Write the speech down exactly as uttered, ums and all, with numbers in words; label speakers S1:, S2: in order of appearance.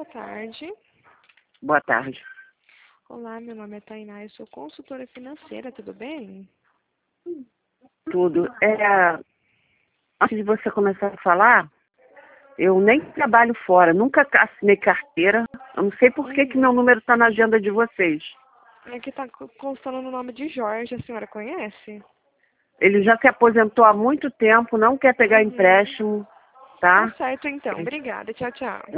S1: tarde.
S2: Boa tarde.
S1: Olá, meu nome é Tainá, eu sou consultora financeira, tudo bem?
S2: Tudo. É, antes de você começar a falar, eu nem trabalho fora, nunca assinei carteira. Eu não sei por que, que meu número está na agenda de vocês.
S1: Aqui está constando no nome de Jorge, a senhora conhece?
S2: Ele já se aposentou há muito tempo, não quer pegar
S1: Uhum.
S2: empréstimo, tá?
S1: Tá certo então, obrigada, tchau, tchau.